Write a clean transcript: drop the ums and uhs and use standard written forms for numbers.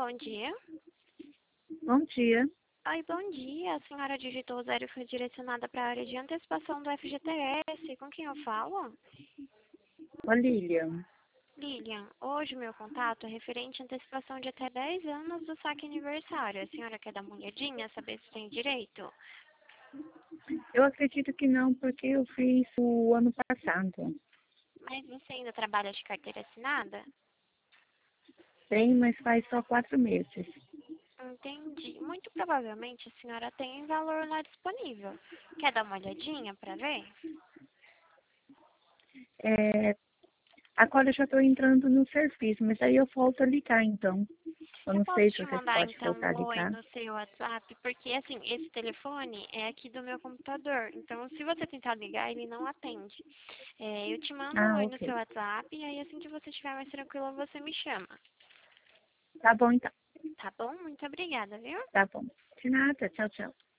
bom dia. Bom dia. Oi, bom dia. A senhora digitou o 0 e foi direcionada para a área de antecipação do FGTS. Com quem eu falo? Ô, Lilian. Lilian, hoje o meu contato é referente à antecipação de até 10 anos do saque aniversário. A senhora quer dar uma olhadinha, saber se tem direito? Eu acredito que não, porque eu fiz o ano passado. Mas você ainda trabalha de carteira assinada? Tem, mas faz só 4 meses. Entendi. Muito provavelmente a senhora tem valor lá disponível. Quer dar uma olhadinha para ver? É, agora eu já estou entrando no serviço, mas aí eu volto a ligar, então. Eu Eu não posso sei se te vocês mandar podem então voltar a um oi ligar. no seu WhatsApp, porque assim, esse telefone é aqui do meu computador. Então, se você tentar ligar, ele não atende. Eu te mando um Ah, oi no ok. seu WhatsApp e aí assim que você estiver mais tranquila, você me chama. Tá bom, então. Tá bom? Muito obrigada, viu? Tá bom. De nada. Tchau, tchau.